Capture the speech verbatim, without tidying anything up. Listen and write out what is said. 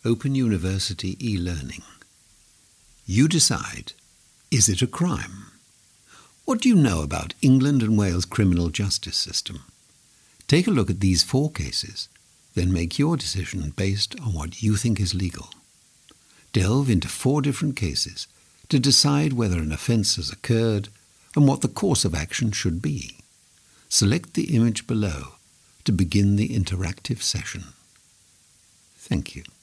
Open University e-learning. You decide, is it a crime? What do you know about England and Wales' criminal justice system? Take a look at these four cases, then make your decision based on what you think is legal. Delve into four different cases to decide whether an offence has occurred and what the course of action should be. Select the image below to begin the interactive session. Thank you.